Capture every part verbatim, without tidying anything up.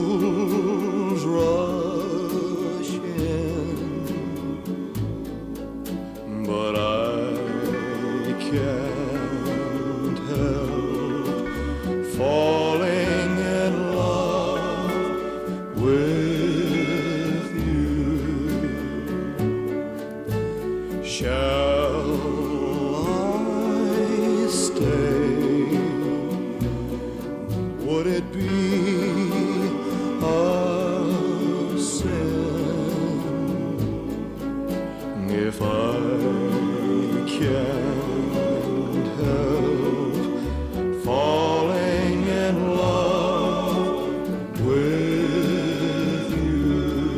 fools rush in, but I can't help falling in love with you. Shall I stay? Would it be a sin if I can't help falling in love with you?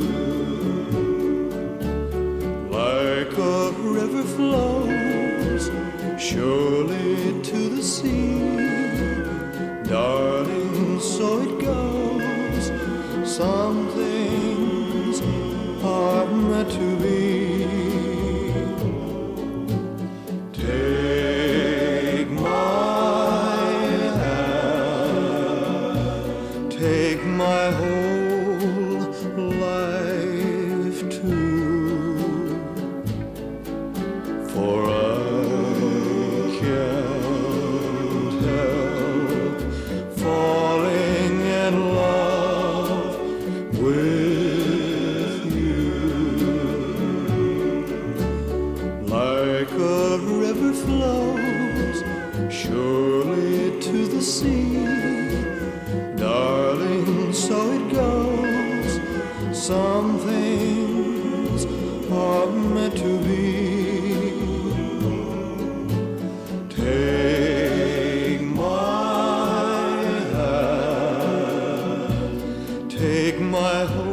Like a river flows surely to the sea, darling, so it goes. Some things are meant to be. Take my hand, take my whole life too, for I can't help falling in love with you. Like a river flows surely to the sea, darling, so it goes. Some things are meant to be. Take my hand, take my